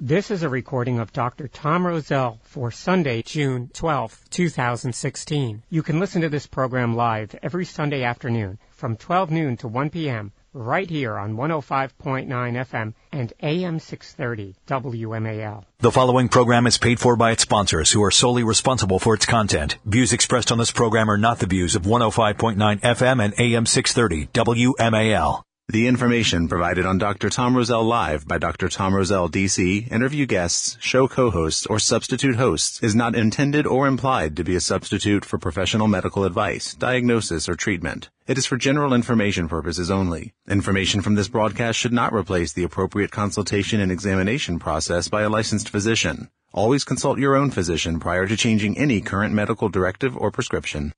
This is a recording of Dr. Tom Rosell for Sunday, June 12, 2016. You can listen to this program live every Sunday afternoon from 12 noon to 1 p.m. right here on 105.9 FM and AM 630 WMAL. The following program is paid for by its sponsors, who are solely responsible for its content. Views expressed on this program are not the views of 105.9 FM and AM 630 WMAL. The information provided on Dr. Tom Rosell Live by Dr. Tom Rosell, D.C., interview guests, show co-hosts, or substitute hosts is not intended or implied to be a substitute for professional medical advice, diagnosis, or treatment. It is for general information purposes only. Information from this broadcast should not replace the appropriate consultation and examination process by a licensed physician. Always consult your own physician prior to changing any current medical directive or prescription.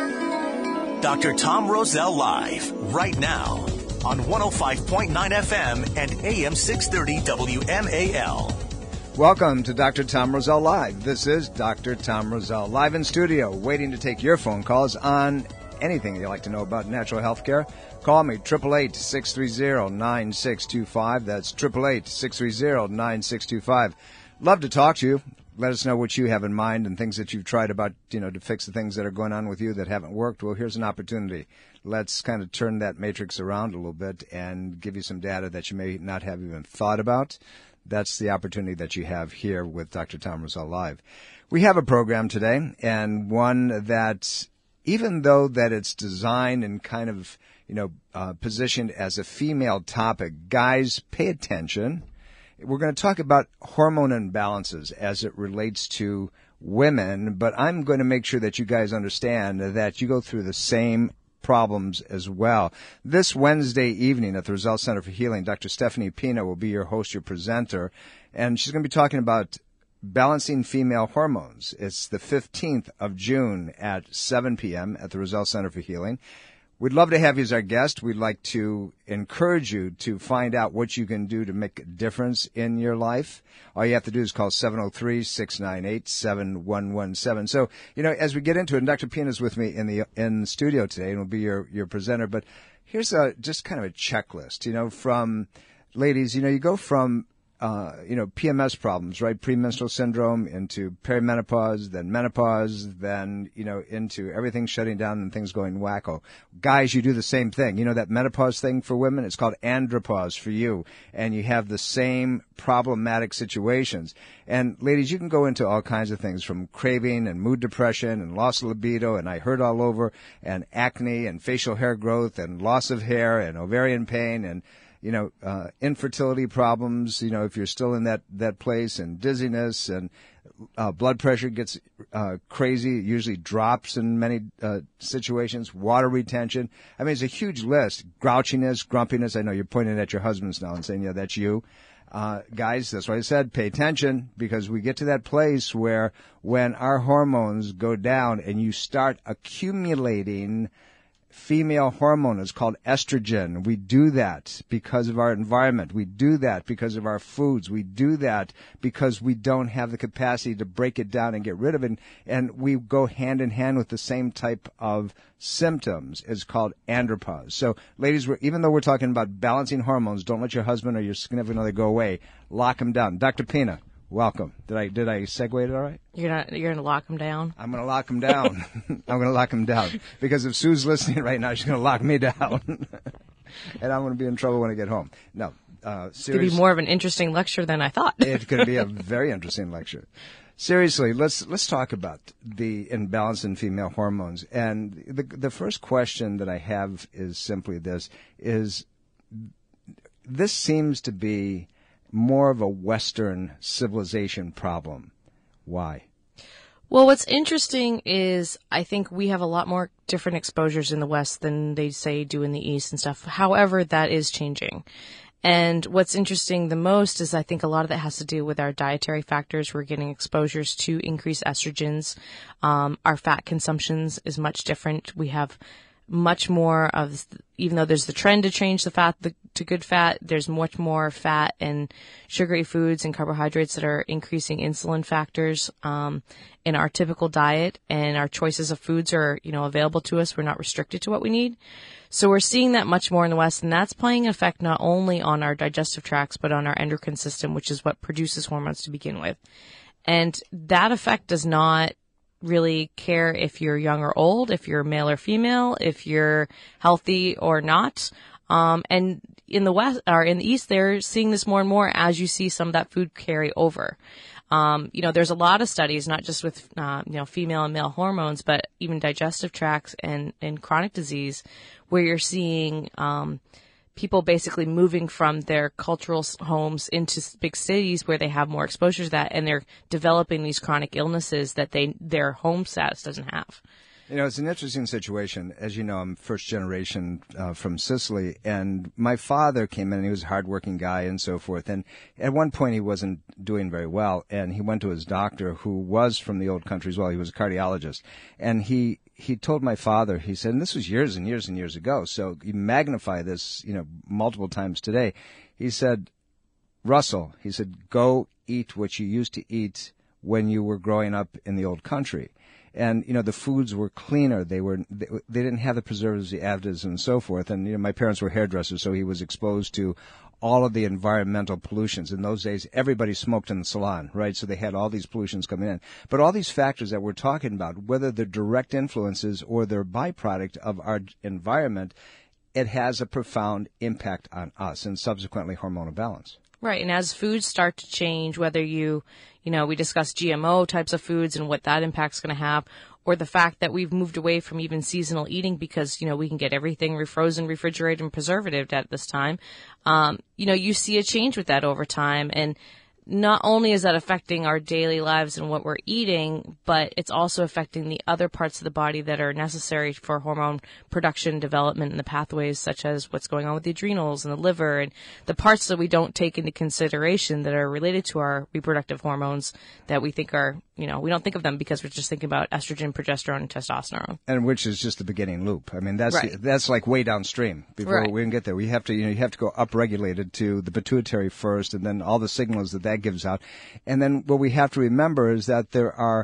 Dr. Tom Rosell Live, right now, on 105.9 FM and AM 630 WMAL. Welcome to Dr. Tom Rosell Live. This is Dr. Tom Rosell, live in studio, waiting to take your phone calls on anything you'd like to know about natural health care. Call me, 888-630-9625. That's 888-630-9625. Love to talk to you. Let us know what you have in mind and things that you've tried about, to fix the things that are going on with you that haven't worked. Well, here's an opportunity. Let's kind of turn that matrix around a little bit and give you some data that you may not have even thought about. That's the opportunity that you have here with Dr. Tom Rosell Live. We have a program today, and one that, even though that it's designed and kind of, positioned as a female topic, guys, pay attention. We're going to talk about hormone imbalances as it relates to women, but I'm going to make sure that you guys understand that you go through the same problems as well. This Wednesday evening at the Rosell Center for Healing, Dr. Stephanie Pina will be your host, your presenter, and she's going to be talking about balancing female hormones. It's the 15th of June at 7 p.m. at the Rosell Center for Healing. We'd love to have you as our guest. We'd like to encourage you to find out what you can do to make a difference in your life. All you have to do is call 703-698-7117. So, as we get into it, and Dr. Pina is with me in the studio today and will be your presenter, but here's just kind of a checklist, from ladies, you go from PMS problems, right? Premenstrual syndrome into perimenopause, then menopause, then, into everything shutting down and things going wacko. Guys, you do the same thing. That menopause thing for women, it's called andropause for you. And you have the same problematic situations. And ladies, you can go into all kinds of things from craving and mood depression and loss of libido and I hurt all over and acne and facial hair growth and loss of hair and ovarian pain and infertility problems, if you're still in that place, and dizziness, and blood pressure gets crazy. It usually drops in many situations. Water retention. I mean, it's a huge list. Grouchiness, grumpiness. I know you're pointing at your husbands now and saying, yeah, that's you. Guys, that's why I said pay attention, because we get to that place where when our hormones go down and you start accumulating female hormone, is called estrogen. We do that because of our environment. We do that because of our foods. We do that because we don't have the capacity to break it down and get rid of it. And we go hand in hand with the same type of symptoms. It's called andropause. So, ladies, even though we're talking about balancing hormones, don't let your husband or your significant other go away. Lock them down. Dr. Pina, welcome. Did I segue it all right? You're gonna lock them down? I'm gonna lock them down. I'm gonna lock them down. Because if Sue's listening right now, she's gonna lock me down. And I'm gonna be in trouble when I get home. No, it's gonna be more of an interesting lecture than I thought. It's gonna be a very interesting lecture. Seriously, let's talk about the imbalance in female hormones. And the first question that I have is simply this seems to be more of a Western civilization problem. Why? Well, what's interesting is I think we have a lot more different exposures in the West than they say do in the East and stuff. However, that is changing. And what's interesting the most is I think a lot of that has to do with our dietary factors. We're getting exposures to increased estrogens. Our fat consumptions is much different. We have much more of, even though there's the trend to change the fat to good fat, there's much more fat and sugary foods and carbohydrates that are increasing insulin factors in our typical diet, and our choices of foods are, available to us. We're not restricted to what we need. So we're seeing that much more in the West, and that's playing an effect not only on our digestive tracts, but on our endocrine system, which is what produces hormones to begin with. And that effect does not really care if you're young or old, if you're male or female, if you're healthy or not. And in the West or in the East, they're seeing this more and more as you see some of that food carry over. There's a lot of studies, not just with, female and male hormones, but even digestive tracts and chronic disease, where you're seeing, people basically moving from their cultural homes into big cities where they have more exposure to that, and they're developing these chronic illnesses that their home status doesn't have. It's an interesting situation. As you know, I'm first generation from Sicily, and my father came in, and he was a hardworking guy and so forth. And at one point, he wasn't doing very well, and he went to his doctor, who was from the old country as well. He was a cardiologist, and he told my father, he said, and this was years and years and years ago, so you magnify this, multiple times today. He said, Russell, he said, go eat what you used to eat when you were growing up in the old country. And, the foods were cleaner. They didn't have the preservatives, the additives, and so forth. And, my parents were hairdressers, so he was exposed to all of the environmental pollutions. In those days, everybody smoked in the salon, right? So they had all these pollutions coming in. But all these factors that we're talking about, whether they're direct influences or they're byproduct of our environment, it has a profound impact on us and subsequently hormonal balance. Right. And as foods start to change, whether we discuss GMO types of foods and what that impact's going to have, or the fact that we've moved away from even seasonal eating because, we can get everything refrozen, refrigerated, and preservative at this time. You see a change with that over time. And not only is that affecting our daily lives and what we're eating, but it's also affecting the other parts of the body that are necessary for hormone production, development, and the pathways, such as what's going on with the adrenals and the liver and the parts that we don't take into consideration that are related to our reproductive hormones that we think are, we don't think of them because we're just thinking about estrogen, progesterone, and testosterone. And which is just the beginning loop. I mean, that's right. That's like way downstream before right. we can get there. We have to, you have to go upregulated to the pituitary first, and then all the signals that gives out. And then what we have to remember is that there are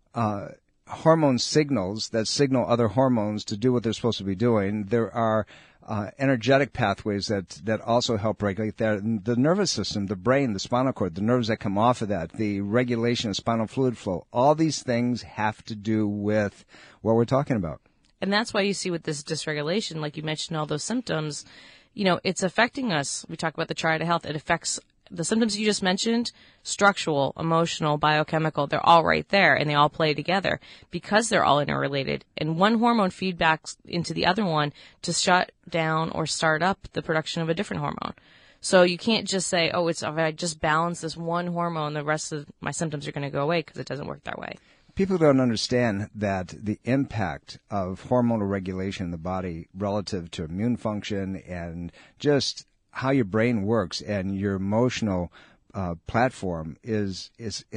hormone signals that signal other hormones to do what they're supposed to be doing. There are energetic pathways that also help regulate that. And the nervous system, the brain, the spinal cord, the nerves that come off of that, the regulation of spinal fluid flow, all these things have to do with what we're talking about. And that's why you see with this dysregulation, like you mentioned, all those symptoms, it's affecting us. We talk about the triad of health. It affects the symptoms you just mentioned, structural, emotional, biochemical, they're all right there, and they all play together because they're all interrelated. And one hormone feedbacks into the other one to shut down or start up the production of a different hormone. So you can't just say, if I just balance this one hormone, the rest of my symptoms are going to go away, because it doesn't work that way. People don't understand that the impact of hormonal regulation in the body relative to immune function and just how your brain works and your emotional platform is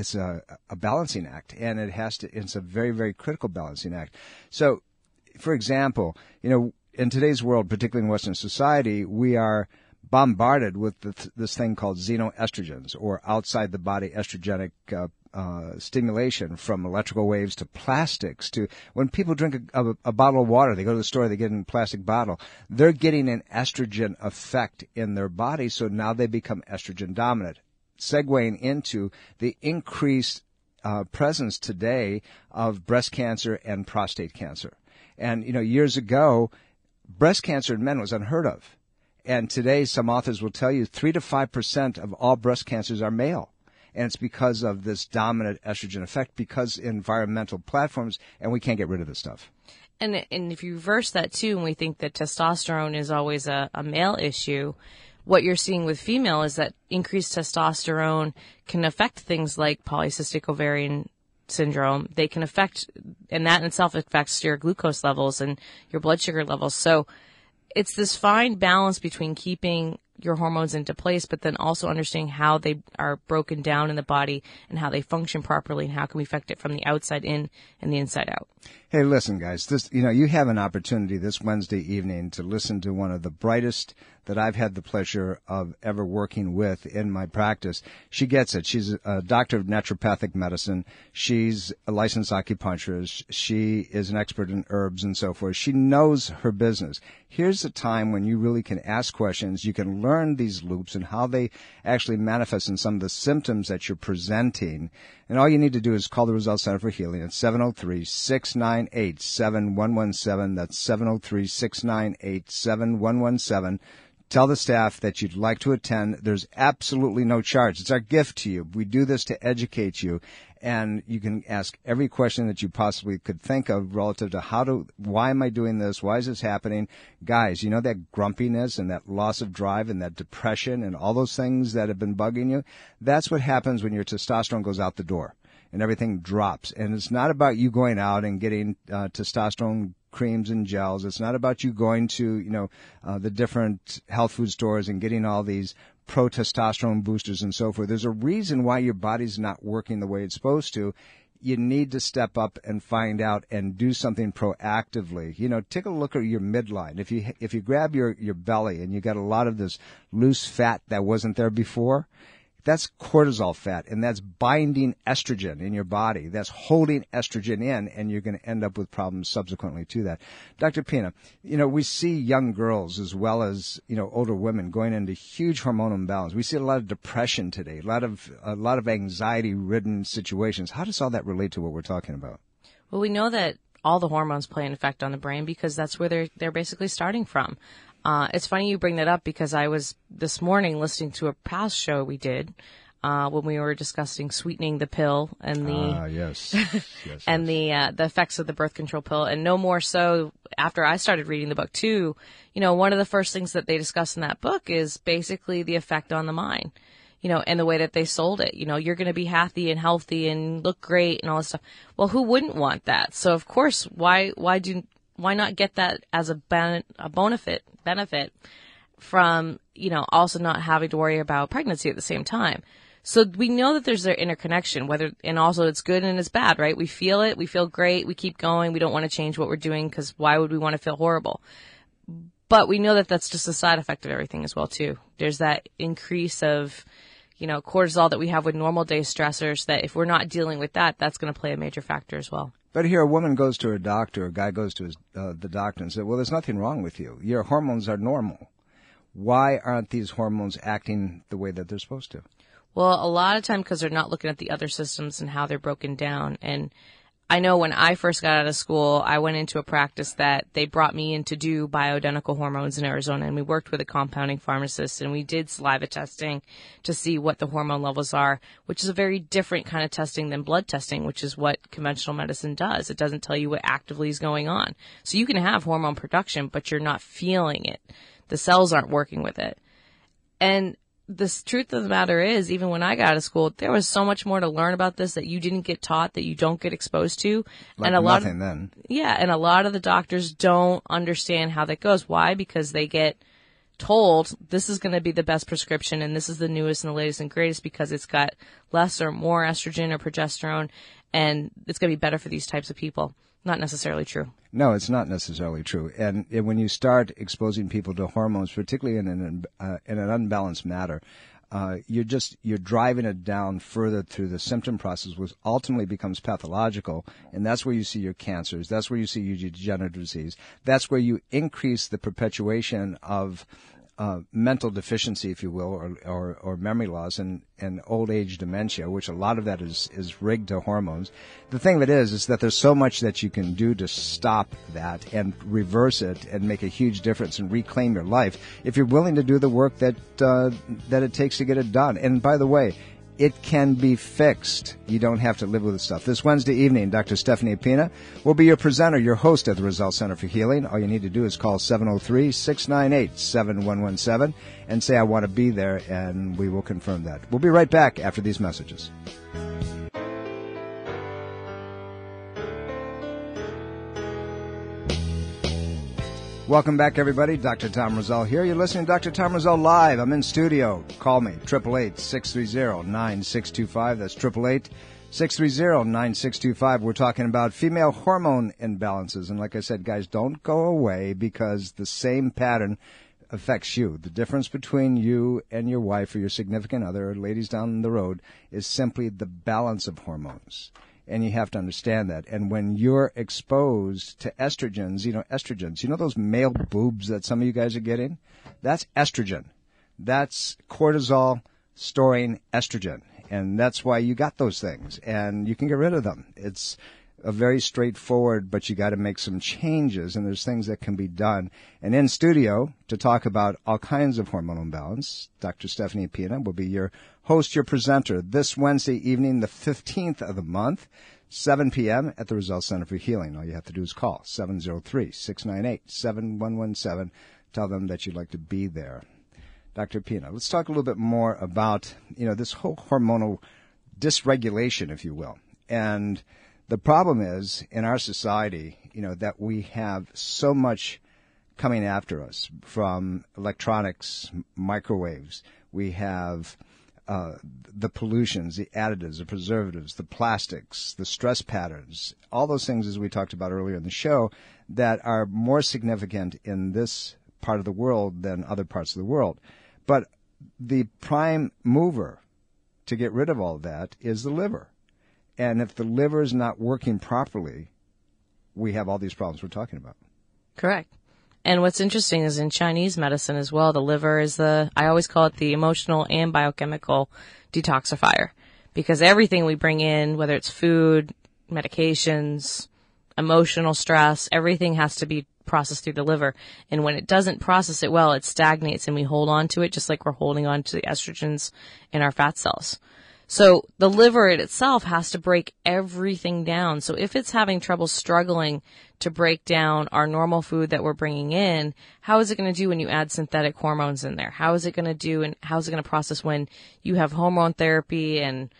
a balancing act, and it's a very, very critical balancing act. So, for example, in today's world, particularly in Western society, we are bombarded with this thing called xenoestrogens, or outside the body estrogenic stimulation, from electrical waves to plastics to when people drink a bottle of water, they go to the store, they get in a plastic bottle, they're getting an estrogen effect in their body, so now they become estrogen dominant, segueing into the increased presence today of breast cancer and prostate cancer. And, years ago, breast cancer in men was unheard of. And today, some authors will tell you 3 to 5% of all breast cancers are male. And it's because of this dominant estrogen effect, because environmental platforms, and we can't get rid of this stuff. And if you reverse that too, and we think that testosterone is always a male issue, what you're seeing with female is that increased testosterone can affect things like polycystic ovarian syndrome. They can affect, and that in itself affects your glucose levels and your blood sugar levels. So it's this fine balance between keeping your hormones into place, but then also understanding how they are broken down in the body and how they function properly and how can we affect it from the outside in and the inside out. Hey, listen, guys, you have an opportunity this Wednesday evening to listen to one of the brightest that I've had the pleasure of ever working with in my practice. She gets it. She's a doctor of naturopathic medicine. She's a licensed acupuncturist. She is an expert in herbs and so forth. She knows her business. Here's a time when you really can ask questions. You can learn these loops and how they actually manifest in some of the symptoms that you're presenting. And all you need to do is call the Results Center for Healing at 703-698-7117. That's 703-698-7117. Tell the staff that you'd like to attend. There's absolutely no charge. It's our gift to you. We do this to educate you. And you can ask every question that you possibly could think of relative to why am I doing this? Why is this happening? Guys, you know that grumpiness and that loss of drive and that depression and all those things that have been bugging you? That's what happens when your testosterone goes out the door and everything drops. And it's not about you going out and getting testosterone creams and gels. It's not about you going to, the different health food stores and getting all these pro-testosterone boosters and so forth. There's a reason why your body's not working the way it's supposed to. You need to step up and find out and do something proactively. Take a look at your midline. If you grab your belly and you got a lot of this loose fat that wasn't there before, that's cortisol fat, and that's binding estrogen in your body. That's holding estrogen in, and you're going to end up with problems subsequently to that. Dr. Pina, we see young girls as well as, older women going into huge hormonal imbalance. We see a lot of depression today, a lot of anxiety-ridden situations. How does all that relate to what we're talking about? Well, we know that all the hormones play an effect on the brain because that's where they're basically starting from. It's funny you bring that up because I was this morning listening to a past show we did when we were discussing sweetening the pill and the yes. and the effects of the birth control pill, and no more so after I started reading the book too. One of the first things that they discuss in that book is basically the effect on the mind. And the way that they sold it. You're going to be happy and healthy and look great and all this stuff. Well, who wouldn't want that? So of course, why not get that as a benefit from, also not having to worry about pregnancy at the same time. So we know that there's an interconnection, and also it's good and it's bad, right? We feel it. We feel great. We keep going. We don't want to change what we're doing because why would we want to feel horrible? But we know that that's just a side effect of everything as well, too. There's that increase of, cortisol that we have with normal day stressors that if we're not dealing with that, that's going to play a major factor as well. But here, a woman goes to her doctor, a guy goes to the doctor and says, well, there's nothing wrong with you. Your hormones are normal. Why aren't these hormones acting the way that they're supposed to? Well, a lot of time because they're not looking at the other systems and how they're broken down. And I know when I first got out of school, I went into a practice that they brought me in to do bioidentical hormones in Arizona, and we worked with a compounding pharmacist, and we did saliva testing to see what the hormone levels are, which is a very different kind of testing than blood testing, which is what conventional medicine does. It doesn't tell you what actively is going on. So you can have hormone production, but you're not feeling it. The cells aren't working with it. And the truth of the matter is, even when I got out of school, there was so much more to learn about this that you didn't get taught, that you don't get exposed to. And a lot of the doctors don't understand how that goes. Why? Because they get told this is going to be the best prescription and this is the newest and the latest and greatest because it's got less or more estrogen or progesterone and it's going to be better for these types of people. Not necessarily true. No, it's not necessarily true. And when you start exposing people to hormones, particularly in an unbalanced manner, you're driving it down further through the symptom process, which ultimately becomes pathological. And that's where you see your cancers. That's where you see your degenerative disease. That's where you increase the perpetuation of mental deficiency, if you will, or memory loss and old age dementia, which a lot of that is rigged to hormones. The thing of it is that there's so much that you can do to stop that and reverse it and make a huge difference and reclaim your life if you're willing to do the work that it takes to get it done. And by the way, it can be fixed. You don't have to live with the stuff. This Wednesday evening, Dr. Stephanie Pina will be your presenter, your host at the Results Center for Healing. All you need to do is call 703-698-7117 and say, I want to be there, and we will confirm that. We'll be right back after these messages. Welcome back, everybody. Dr. Tom Rosell here. You're listening to Dr. Tom Rosell Live. I'm in studio. Call me, 888-630-9625. That's 888-630-9625. We're talking about female hormone imbalances. And like I said, guys, don't go away because the same pattern affects you. The difference between you and your wife or your significant other, or ladies down the road, is simply the balance of hormones. And you have to understand that. And when you're exposed to estrogens, you know those male boobs that some of you guys are getting? That's estrogen. That's cortisol storing estrogen. And that's why you got those things. And you can get rid of them. It's a very straightforward, but you got to make some changes, and there's things that can be done. And in studio to talk about all kinds of hormonal imbalance, Dr. Stephanie Pina will be your host, your presenter, this Wednesday evening, the 15th of the month, 7 p.m. at the Rosell Center for Healing. All you have to do is call 703-698-7117. Tell them that you'd like to be there. Dr. Pina, let's talk a little bit more about, this whole hormonal dysregulation, if you will. And the problem is, in our society, that we have so much coming after us from electronics, microwaves. We have the pollutions, the additives, the preservatives, the plastics, the stress patterns, all those things, as we talked about earlier in the show, that are more significant in this part of the world than other parts of the world. But the prime mover to get rid of all that is the liver. And if the liver is not working properly, we have all these problems we're talking about. Correct. And what's interesting is in Chinese medicine as well, the liver is I always call it the emotional and biochemical detoxifier, because everything we bring in, whether it's food, medications, emotional stress, everything has to be processed through the liver. And when it doesn't process it well, it stagnates and we hold on to it just like we're holding on to the estrogens in our fat cells. So the liver in itself has to break everything down. So if it's having trouble struggling to break down our normal food that we're bringing in, how is it going to do when you add synthetic hormones in there? How is it going to do, and how is it going to process when you have hormone therapy and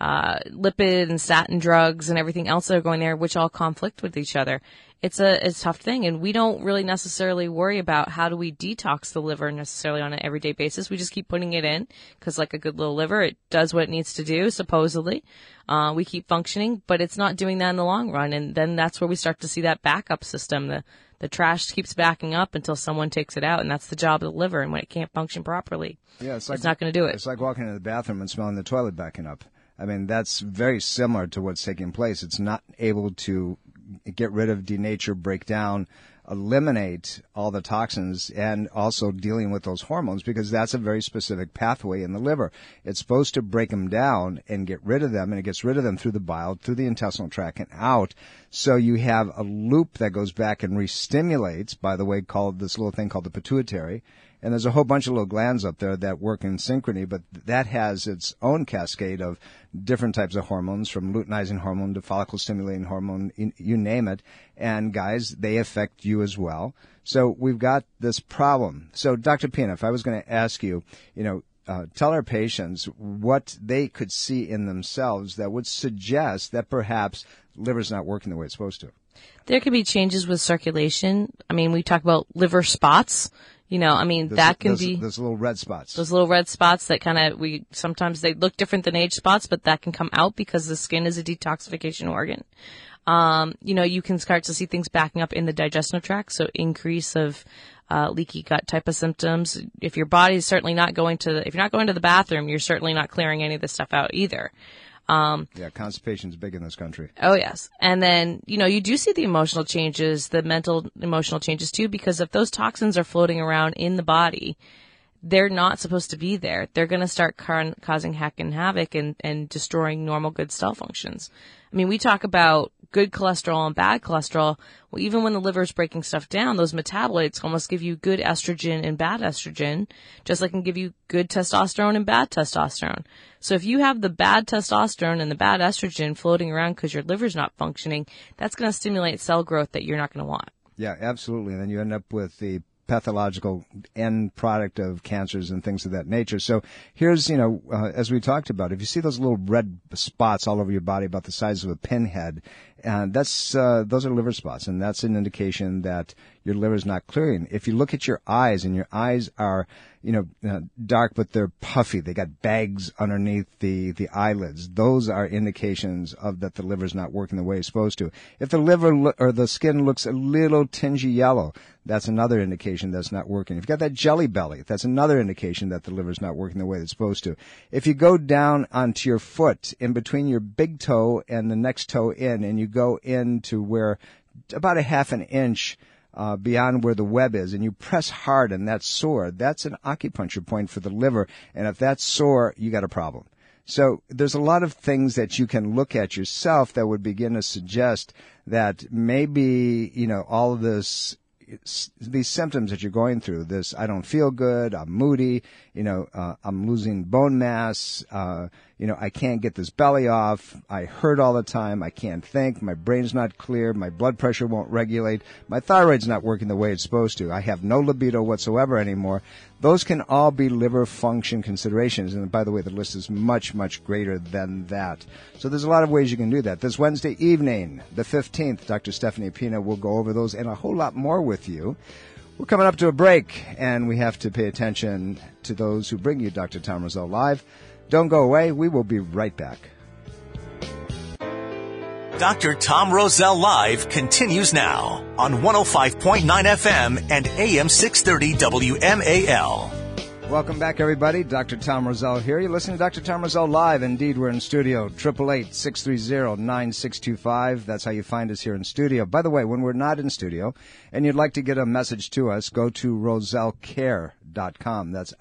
lipid and statin drugs and everything else that are going there, which all conflict with each other? It's a tough thing, and we don't really necessarily worry about how do we detox the liver necessarily on an everyday basis. We just keep putting it in because, like a good little liver, it does what it needs to do, supposedly. We keep functioning, but it's not doing that in the long run, and then that's where we start to see that backup system. The trash keeps backing up until someone takes it out, and that's the job of the liver, and when it can't function properly, it's not going to do it. It's like walking into the bathroom and smelling the toilet backing up. I mean, that's very similar to what's taking place. It's not able to get rid of, denature, break down, eliminate all the toxins, and also dealing with those hormones, because that's a very specific pathway in the liver. It's supposed to break them down and get rid of them, and it gets rid of them through the bile, through the intestinal tract, and out. So you have a loop that goes back and re-stimulates, by the way, called this little thing called the pituitary. And there's a whole bunch of little glands up there that work in synchrony, but that has its own cascade of different types of hormones, from luteinizing hormone to follicle-stimulating hormone, you name it. And guys, they affect you as well. So we've got this problem. So Dr. Pina, if I was going to ask you, tell our patients what they could see in themselves that would suggest that perhaps the liver's not working the way it's supposed to. There could be changes with circulation. I mean, we talk about liver spots. That can be those little red spots. Those little red spots that sometimes they look different than age spots, but that can come out because the skin is a detoxification organ. You can start to see things backing up in the digestive tract, so increase of leaky gut type of symptoms. If your body's certainly not if you're not going to the bathroom, you're certainly not clearing any of this stuff out either. Constipation's big in this country. Oh, yes. And then, you do see the emotional changes, the mental emotional changes too, because if those toxins are floating around in the body, they're not supposed to be there. They're going to start causing heck and havoc and destroying normal good cell functions. I mean, we talk about good cholesterol and bad cholesterol. Well, even when the liver's breaking stuff down, those metabolites almost give you good estrogen and bad estrogen, just like it can give you good testosterone and bad testosterone. So if you have the bad testosterone and the bad estrogen floating around because your liver's not functioning, that's going to stimulate cell growth that you're not going to want. Yeah, absolutely. And then you end up with the pathological end product of cancers and things of that nature. So here's, as we talked about, if you see those little red spots all over your body about the size of a pinhead, those are liver spots, and that's an indication that your liver's not clearing. If you look at your eyes and your eyes are, dark, but they're puffy, they got bags underneath the eyelids, those are indications of that the liver's not working the way it's supposed to. If the liver or the skin looks a little tingy yellow, that's another indication that's not working. If you've got that jelly belly, that's another indication that the liver's not working the way it's supposed to. If you go down onto your foot, in between your big toe and the next toe in, and you go into where about a half an inch beyond where the web is, and you press hard and that's sore, that's an acupuncture point for the liver. And if that's sore, you got a problem. So there's a lot of things that you can look at yourself that would begin to suggest that maybe, all of these symptoms that you're going through, this, I don't feel good, I'm moody, I'm losing bone mass, I can't get this belly off, I hurt all the time, I can't think, my brain's not clear, my blood pressure won't regulate, my thyroid's not working the way it's supposed to, I have no libido whatsoever anymore. Those can all be liver function considerations. And by the way, the list is much, much greater than that. So there's a lot of ways you can do that. This Wednesday evening, the 15th, Dr. Stephanie Pina will go over those and a whole lot more with you. We're coming up to a break, and we have to pay attention to those who bring you Dr. Tom Rosell Live. Don't go away. We will be right back. Dr. Tom Rosell Live continues now on 105.9 FM and AM 630 WMAL. Welcome back, everybody. Dr. Tom Rosell here. You're listening to Dr. Tom Rosell Live. Indeed, we're in studio. 888-630-9625. That's how you find us here in studio. By the way, when we're not in studio and you'd like to get a message to us, go to rosellcare.com. That's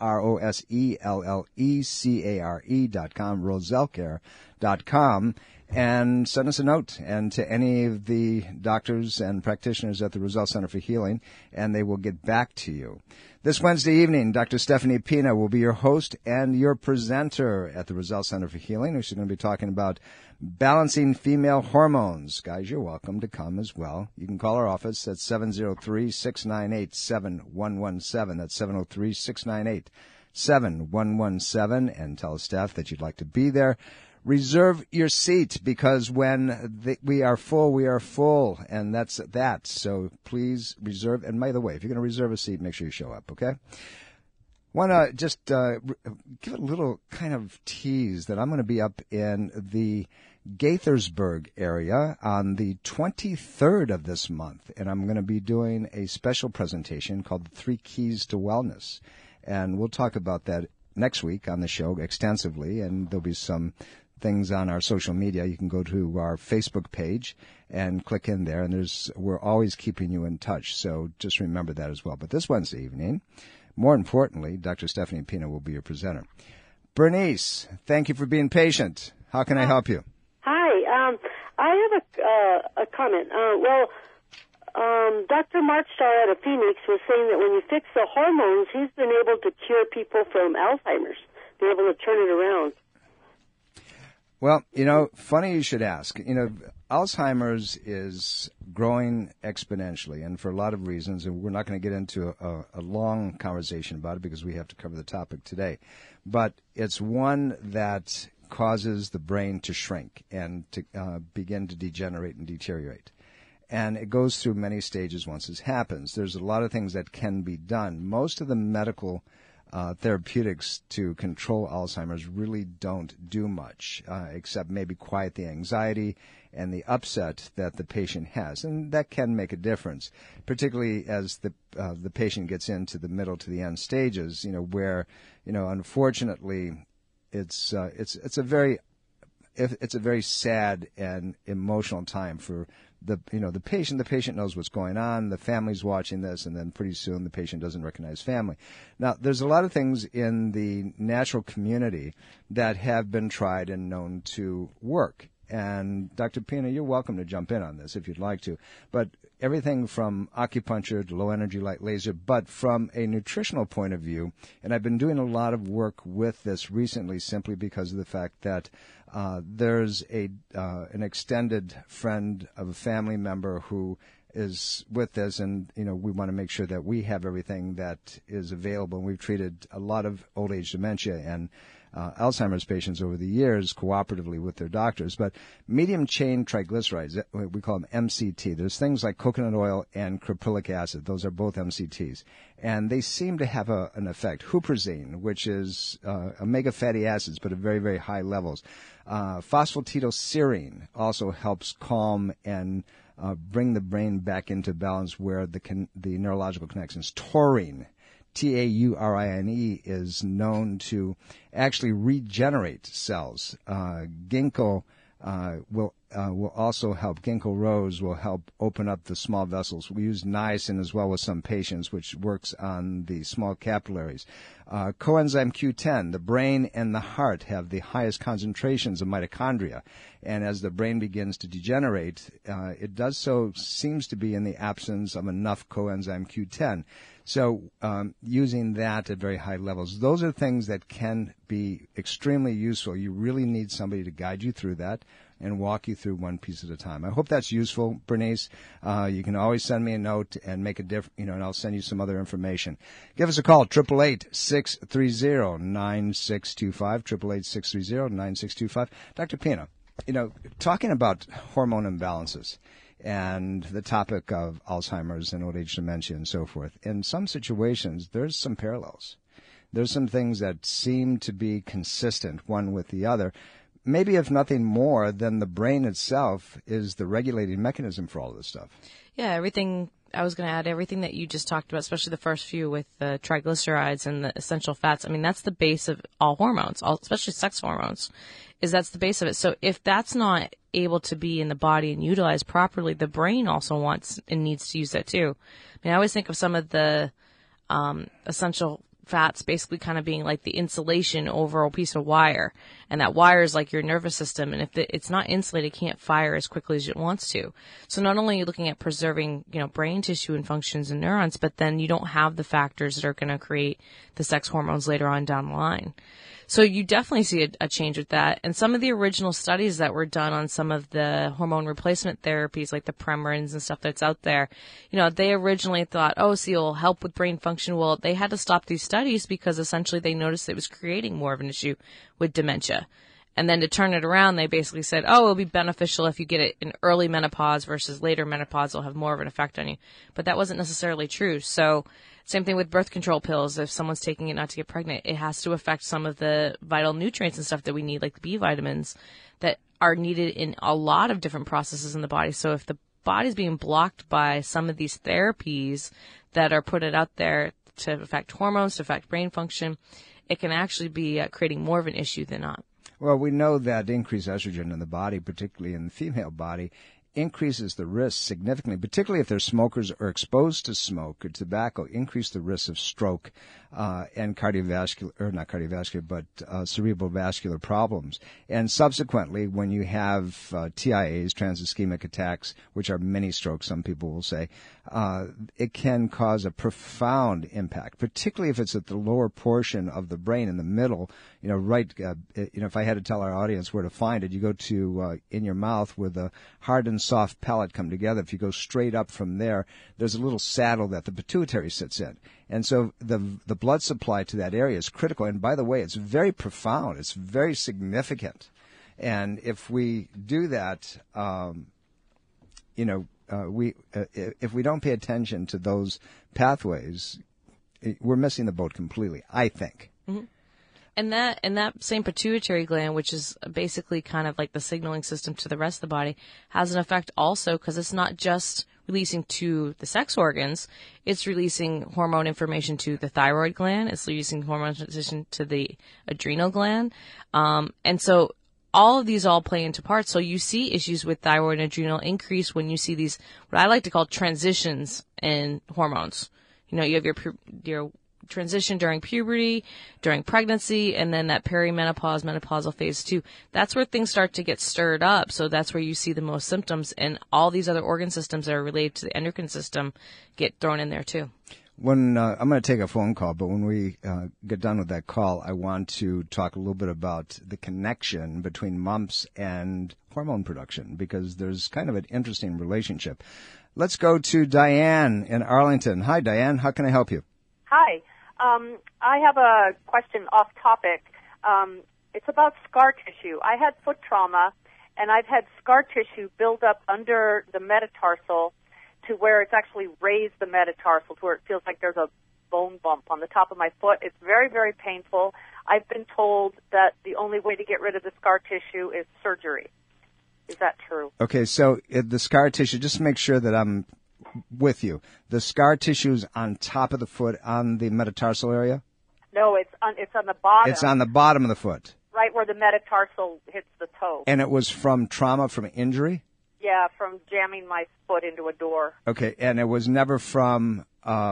ROSELLECARE.com, rosellcare.com. And send us a note and to any of the doctors and practitioners at the Rosell Center for Healing, and they will get back to you. This Wednesday evening, Dr. Stephanie Pina will be your host and your presenter at the Rosell Center for Healing. She's going to be talking about balancing female hormones. Guys, you're welcome to come as well. You can call our office at 703-698-7117. That's 703-698-7117, and tell the staff that you'd like to be there. Reserve your seat, because when we are full, and that's that. So please reserve. And by the way, if you're going to reserve a seat, make sure you show up, okay? Want to just give a little kind of tease that I'm going to be up in the Gaithersburg area on the 23rd of this month, and I'm going to be doing a special presentation called The 3 Keys to Wellness. And we'll talk about that next week on the show extensively, and there'll be some things on our social media. You can go to our Facebook page and click in there, and we're always keeping you in touch, so just remember that as well. But this Wednesday evening, more importantly, Dr. Stephanie Pina will be your presenter. Bernice, thank you for being patient. How can I help you? Hi, I have a comment. Dr. Mark Starr out of Phoenix was saying that when you fix the hormones, he's been able to cure people from Alzheimer's, be able to turn it around. Well, funny you should ask. Alzheimer's is growing exponentially, and for a lot of reasons, and we're not going to get into a long conversation about it because we have to cover the topic today. But it's one that causes the brain to shrink and to begin to degenerate and deteriorate. And it goes through many stages once this happens. There's a lot of things that can be done. Most of the medical therapeutics to control Alzheimer's really don't do much, except maybe quiet the anxiety and the upset that the patient has. And that can make a difference, particularly as the patient gets into the middle to the end stages, where, unfortunately, it's a very sad and emotional time for the patient. The patient knows what's going on. The family's watching this, and then pretty soon the patient doesn't recognize family. Now, there's a lot of things in the natural community that have been tried and known to work. And Dr. Pina, you're welcome to jump in on this if you'd like to. But everything from acupuncture to low-energy light laser, but from a nutritional point of view, and I've been doing a lot of work with this recently simply because of the fact that there's an extended friend of a family member who is with this, and we want to make sure that we have everything that is available. And we've treated a lot of old age dementia, and Alzheimer's patients over the years cooperatively with their doctors. But medium chain triglycerides, we call them MCT. There's things like coconut oil and caprylic acid. Those are both MCTs. And they seem to have an effect. Huperzine, which is omega fatty acids, but at very, very high levels. Phosphatidylserine also helps calm and bring the brain back into balance where the neurological connections. Taurine, Taurine, is known to actually regenerate cells. Ginkgo will also help. Ginkgo rose will help open up the small vessels. We use niacin as well with some patients, which works on the small capillaries. Coenzyme Q10, the brain and the heart have the highest concentrations of mitochondria. And as the brain begins to degenerate, it does so, seems to be in the absence of enough coenzyme Q10. So using that at very high levels, those are things that can be extremely useful. You really need somebody to guide you through that and walk you through one piece at a time. I hope that's useful, Bernice. You can always send me a note and make a difference, and I'll send you some other information. Give us a call, 888-630-9625, 888-630-9625. Dr. Pina, talking about hormone imbalances and the topic of Alzheimer's and old age dementia and so forth, in some situations, there's some parallels. There's some things that seem to be consistent one with the other. Maybe if nothing more than the brain itself is the regulating mechanism for all of this stuff. Yeah, everything that you just talked about, especially the first few with the triglycerides and the essential fats. I mean, that's the base of all hormones, especially sex hormones, that's the base of it. So if that's not able to be in the body and utilized properly, the brain also wants and needs to use that too. I mean, I always think of some of the essential fats basically kind of being like the insulation over a piece of wire, and that wire is like your nervous system, and if it's not insulated, it can't fire as quickly as it wants to. So not only are you looking at preserving, brain tissue and functions and neurons, but then you don't have the factors that are going to create the sex hormones later on down the line. So you definitely see a change with that. And some of the original studies that were done on some of the hormone replacement therapies, like the Premarins and stuff that's out there, they originally thought, it'll help with brain function. Well, they had to stop these studies because essentially they noticed it was creating more of an issue with dementia. And then to turn it around, they basically said, it'll be beneficial if you get it in early menopause versus later menopause. It'll have more of an effect on you. But that wasn't necessarily true. So same thing with birth control pills. If someone's taking it not to get pregnant, it has to affect some of the vital nutrients and stuff that we need, like the B vitamins, that are needed in a lot of different processes in the body. So if the body's being blocked by some of these therapies that are put out there to affect hormones, to affect brain function, it can actually be creating more of an issue than not. Well, we know that increased estrogen in the body, particularly in the female body, increases the risk significantly, particularly if they're smokers or exposed to smoke or tobacco, increase the risk of stroke and cerebral vascular problems. And subsequently, when you have TIAs, trans-ischemic attacks, which are mini strokes, some people will say, it can cause a profound impact, particularly if it's at the lower portion of the brain in the middle. If I had to tell our audience where to find it, you go to in your mouth where the hard and soft palate come together. If you go straight up from there, there's a little saddle that the pituitary sits in. And so the blood supply to that area is critical. And by the way, it's very profound. It's very significant. And if we do that, if we don't pay attention to those pathways, we're missing the boat completely, I think. Mm-hmm. And that same pituitary gland, which is basically kind of like the signaling system to the rest of the body, has an effect also because it's not just releasing to the sex organs, it's releasing hormone information to the thyroid gland, it's releasing hormone information to the adrenal gland. And so all of these all play into parts. So you see issues with thyroid and adrenal increase when you see these, what I like to call transitions in hormones. You have your transition during puberty, during pregnancy, and then that perimenopause, menopausal phase 2. That's where things start to get stirred up. So that's where you see the most symptoms, and all these other organ systems that are related to the endocrine system get thrown in there too. I'm going to take a phone call, but when we get done with that call, I want to talk a little bit about the connection between mumps and hormone production, because there's kind of an interesting relationship. Let's go to Diane in Arlington. Hi, Diane. How can I help you? Hi. I have a question off topic. It's about scar tissue. I had foot trauma, and I've had scar tissue build up under the metatarsal to where it's actually raised the metatarsal to where it feels like there's a bone bump on the top of my foot. It's very, very painful. I've been told that the only way to get rid of the scar tissue is surgery. Is that true? Okay, so the scar tissue, just to make sure that I'm with you, the scar tissue is on top of the foot on the metatarsal area? No, it's on the bottom. It's on the bottom of the foot. Right where the metatarsal hits the toe. And it was from trauma, from injury? Yeah, from jamming my foot into a door. Okay, and it was never from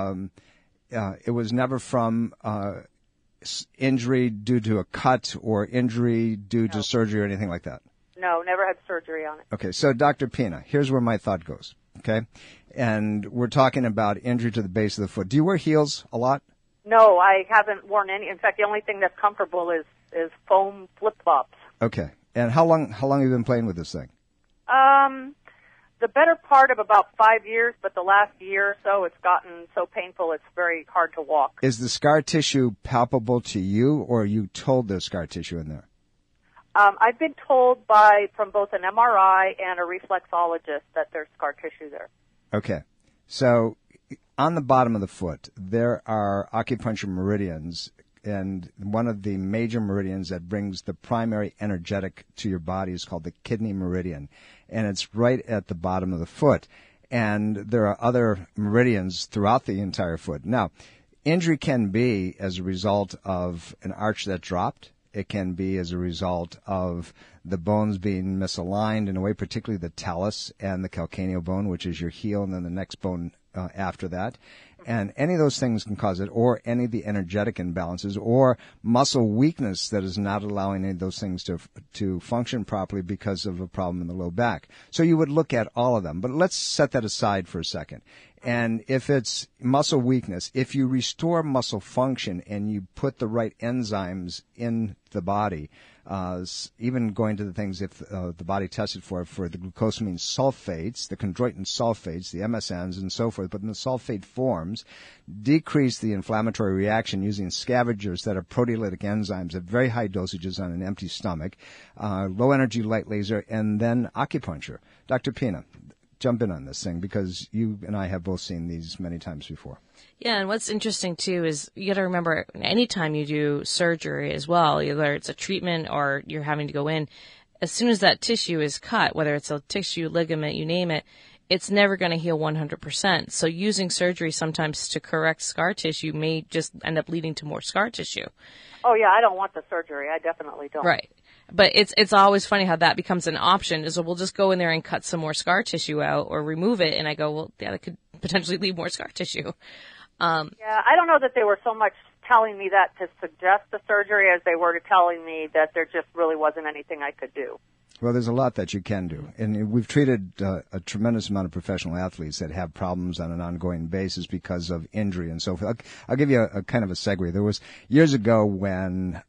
injury due to a cut or injury due to surgery or anything like that? No, never had surgery on it. Okay, so Dr. Pina, here's where my thought goes, okay? And we're talking about injury to the base of the foot. Do you wear heels a lot? No, I haven't worn any. In fact, the only thing that's comfortable is foam flip-flops. Okay, and how long have you been playing with this thing? The better part of about 5 years, but the last year or so, it's gotten so painful it's very hard to walk. Is the scar tissue palpable to you, or are you told there's scar tissue in there? I've been told from both an MRI and a reflexologist that there's scar tissue there. Okay. So on the bottom of the foot, there are acupuncture meridians, and one of the major meridians that brings the primary energetic to your body is called the kidney meridian, and it's right at the bottom of the foot. And there are other meridians throughout the entire foot. Now, injury can be as a result of an arch that dropped. It can be as a result of the bones being misaligned in a way, particularly the talus and the calcaneal bone, which is your heel, and then the next bone after that. And any of those things can cause it, or any of the energetic imbalances, or muscle weakness that is not allowing any of those things to function properly because of a problem in the low back. So you would look at all of them. But let's set that aside for a second. And if it's muscle weakness, if you restore muscle function and you put the right enzymes in the body, even going to the things if the body tested for the glucosamine sulfates, the chondroitin sulfates, the MSNs, and so forth, but in the sulfate forms, decrease the inflammatory reaction using scavengers that are proteolytic enzymes at very high dosages on an empty stomach, low energy light laser, and then acupuncture. Dr. Pina, jump in on this thing, because you and I have both seen these many times before. Yeah, and what's interesting too is you got to remember, anytime you do surgery as well, whether it's a treatment or you're having to go in, as soon as that tissue is cut, whether it's a tissue, ligament, you name it, it's never going to heal 100%. So using surgery sometimes to correct scar tissue may just end up leading to more scar tissue. Oh yeah, I don't want the surgery. I definitely don't. Right. But it's always funny how that becomes an option, is we'll just go in there and cut some more scar tissue out or remove it. And I go, well, yeah, that could potentially leave more scar tissue. Yeah, I don't know that they were so much telling me that to suggest the surgery as they were telling me that there just really wasn't anything I could do. Well, there's a lot that you can do. And we've treated a tremendous amount of professional athletes that have problems on an ongoing basis because of injury and so forth. I'll give you a kind of a segue. There was years ago when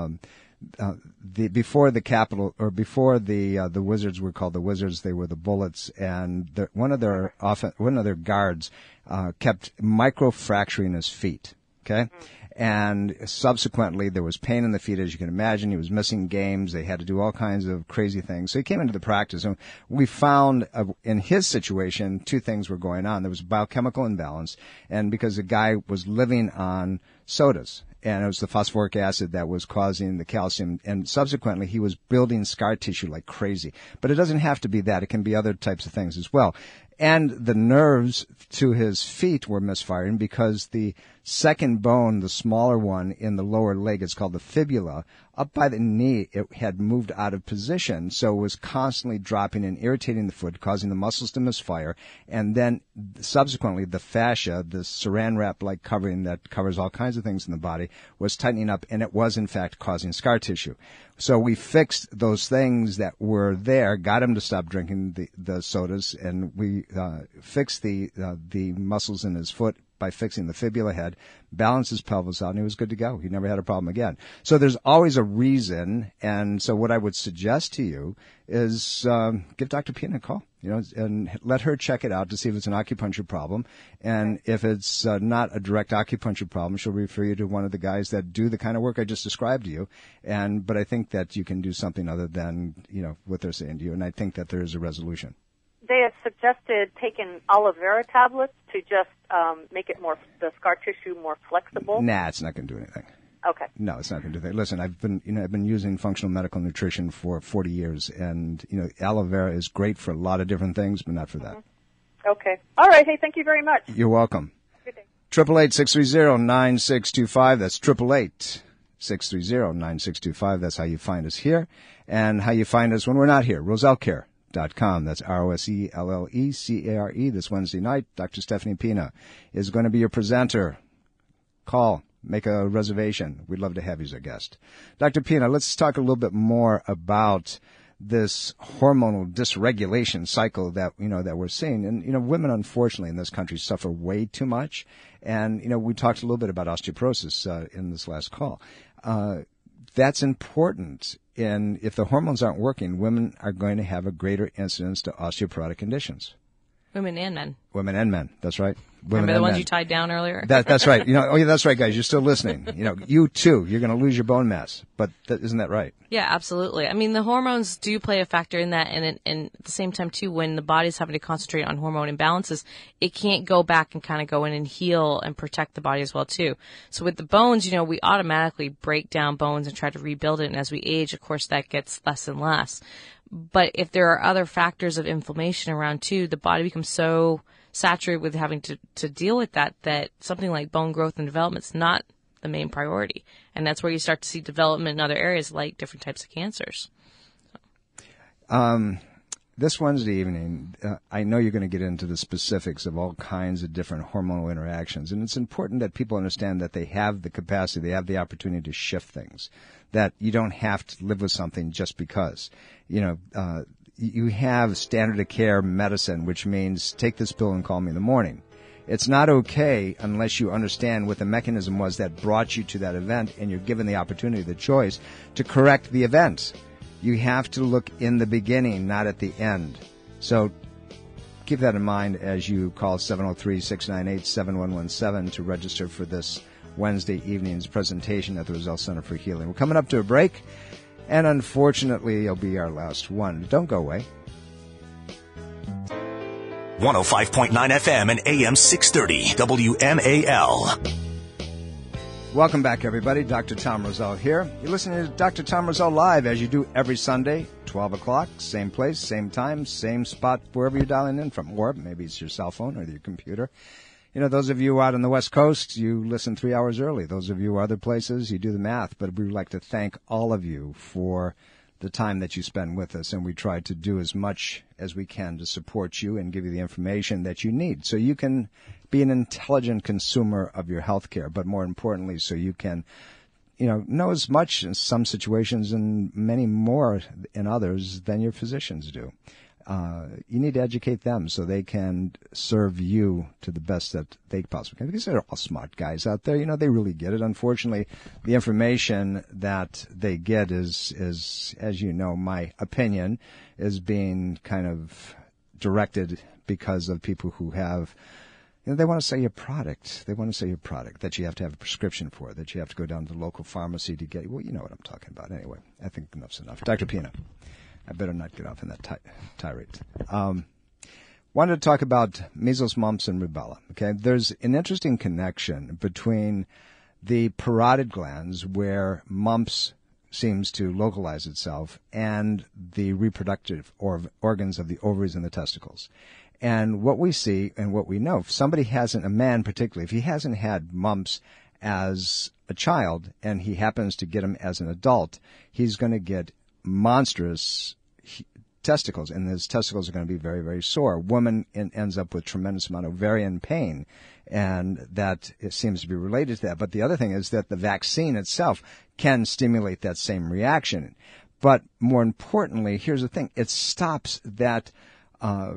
before the Wizards were called the Wizards, they were the Bullets, and one of their guards kept micro-fracturing his feet. Okay. And subsequently, there was pain in the feet, as you can imagine. He was missing games. They had to do all kinds of crazy things. So he came into the practice, and we found in his situation, two things were going on. There was biochemical imbalance, and because the guy was living on sodas, and it was the phosphoric acid that was causing the calcium, and subsequently he was building scar tissue like crazy. But it doesn't have to be that. It can be other types of things as well. And the nerves to his feet were misfiring because the second bone, the smaller one in the lower leg, is called the fibula. Up by the knee, it had moved out of position, so it was constantly dropping and irritating the foot, causing the muscles to misfire. And then subsequently, the fascia, the saran wrap-like covering that covers all kinds of things in the body, was tightening up, and it was, in fact, causing scar tissue. So we fixed those things that were there, got him to stop drinking the sodas, and we fixed the muscles in his foot, by fixing the fibula head, balanced his pelvis out, and he was good to go. He never had a problem again. So there's always a reason, and so what I would suggest to you is give Dr. Pina a call, and let her check it out to see if it's an acupuncture problem. And if it's not a direct acupuncture problem, she'll refer you to one of the guys that do the kind of work I just described to you. But I think that you can do something other than, what they're saying to you, and I think that there is a resolution. They have suggested taking aloe vera tablets to just make it the scar tissue more flexible. Nah, it's not going to do anything. Okay. No, it's not going to do that. Listen, I've been using functional medical nutrition for 40 years, and aloe vera is great for a lot of different things, but not for that. Okay. All right. Hey, thank you very much. You're welcome. Good day. 888-630-9625. That's 888-630-9625. That's how you find us here, and how you find us when we're not here. RoselleCare.com. That's RoselleCare. This Wednesday night, Dr. Stephanie Pina is going to be your presenter. Call. Make a reservation. We'd love to have you as a guest. Dr. Pina, let's talk a little bit more about this hormonal dysregulation cycle that we're seeing. And, women, unfortunately, in this country suffer way too much. And, we talked a little bit about osteoporosis in this last call. That's important. And if the hormones aren't working, women are going to have a greater incidence to osteoporotic conditions. Women and men. Women and men. That's right. Remember the ones you tied down earlier? That's right. Oh yeah, that's right, guys. You're still listening. You too. You're going to lose your bone mass. But isn't that right? Yeah, absolutely. I mean, the hormones do play a factor in that, and at the same time too, when the body's having to concentrate on hormone imbalances, it can't go back and kind of go in and heal and protect the body as well too. So with the bones, we automatically break down bones and try to rebuild it, and as we age, of course, that gets less and less. But if there are other factors of inflammation around too, the body becomes so saturated with having to deal with that something like bone growth and development is not the main priority. And that's where you start to see development in other areas like different types of cancers. This Wednesday evening, I know you're going to get into the specifics of all kinds of different hormonal interactions. And it's important that people understand that they have the capacity, they have the opportunity to shift things, that you don't have to live with something just because. You have standard of care medicine, which means take this pill and call me in the morning. It's not okay unless you understand what the mechanism was that brought you to that event, and you're given the opportunity, the choice, to correct the event. You have to look in the beginning, not at the end. So keep that in mind as you call 703-698-7117 to register for this Wednesday evening's presentation at the Roselle Center for Healing. We're coming up to a break, and unfortunately, it'll be our last one. Don't go away. 105.9 FM and AM 630 WMAL. Welcome back, everybody. Dr. Tom Roselle here. You're listening to Dr. Tom Roselle Live, as you do every Sunday, 12 o'clock, same place, same time, same spot, wherever you're dialing in from. Or maybe it's your cell phone or your computer. Those of you out on the West Coast, you listen 3 hours early. Those of you other places, you do the math. But we would like to thank all of you for the time that you spend with us, and we try to do as much as we can to support you and give you the information that you need so you can be an intelligent consumer of your health care, but more importantly, so you can know as much in some situations and many more in others than your physicians do. You need to educate them so they can serve you to the best that they possibly can, because they're all smart guys out there. They really get it. Unfortunately, the information that they get is, as you know, my opinion, is being kind of directed because of people who have, they want to sell you a product. They want to sell you a product that you have to have a prescription for, that you have to go down to the local pharmacy to get. Well, you know what I'm talking about. Anyway, I think enough's enough. Dr. Pina. I better not get off in that tirade. Wanted to talk about measles, mumps, and rubella. Okay, there's an interesting connection between the parotid glands, where mumps seems to localize itself, and the reproductive organs of the ovaries and the testicles. And what we see and what we know, if somebody hasn't, a man particularly, if he hasn't had mumps as a child and he happens to get them as an adult, he's going to get monstrous testicles, and his testicles are going to be very, very sore. Woman ends up with tremendous amount of ovarian pain, and that it seems to be related to that. But the other thing is that the vaccine itself can stimulate that same reaction. But more importantly, here's the thing: it stops that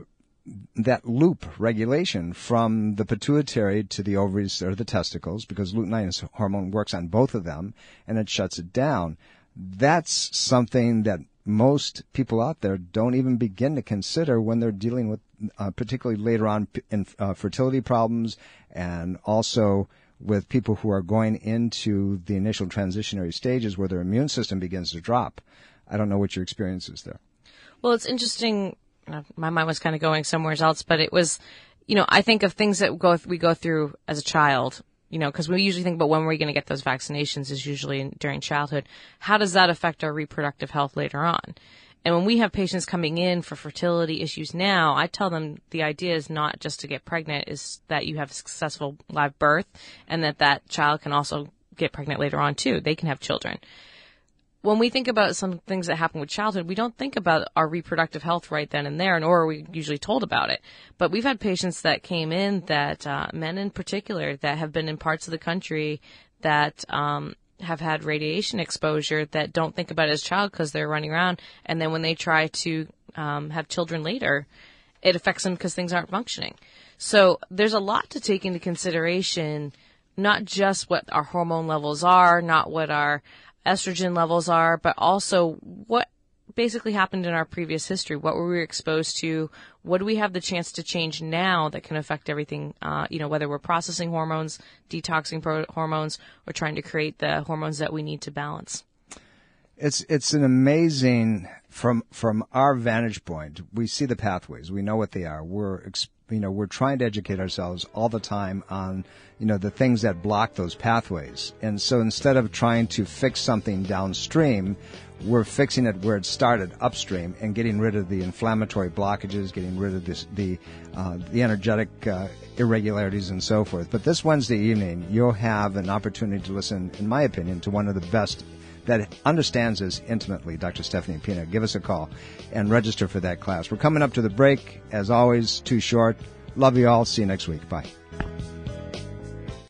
that loop regulation from the pituitary to the ovaries or the testicles, because luteinizing hormone works on both of them, and it shuts it down. That's something that most people out there don't even begin to consider when they're dealing with, particularly later on in fertility problems, and also with people who are going into the initial transitionary stages where their immune system begins to drop. I don't know what your experience is there. Well, it's interesting. My mind was kind of going somewhere else, but it was, I think of things that we go through as a child, because we usually think about when we're going to get those vaccinations is usually during childhood. How does that affect our reproductive health later on? And when we have patients coming in for fertility issues now, I tell them the idea is not just to get pregnant, is that you have a successful live birth and that child can also get pregnant later on too. They can have children. When we think about some things that happen with childhood, we don't think about our reproductive health right then and there, nor are we usually told about it. But we've had patients that came in that, men in particular, that have been in parts of the country that have had radiation exposure that don't think about it as a child because they're running around. And then when they try to have children later, it affects them because things aren't functioning. So there's a lot to take into consideration, not just what our hormone levels are, not what our estrogen levels are, but also what basically happened in our previous history. What were we exposed to? What do we have the chance to change now that can affect everything? Whether we're processing hormones, detoxing hormones, or trying to create the hormones that we need to balance. It's an amazing, from our vantage point, we see the pathways. We know what they are. We're trying to educate ourselves all the time on, the things that block those pathways. And so instead of trying to fix something downstream, we're fixing it where it started upstream and getting rid of the inflammatory blockages, getting rid of the energetic irregularities and so forth. But this Wednesday evening, you'll have an opportunity to listen, in my opinion, to one of the best that understands this intimately, Dr. Stephanie Pina. Give us a call and register for that class. We're coming up to the break. As always, too short. Love you all. See you next week. Bye.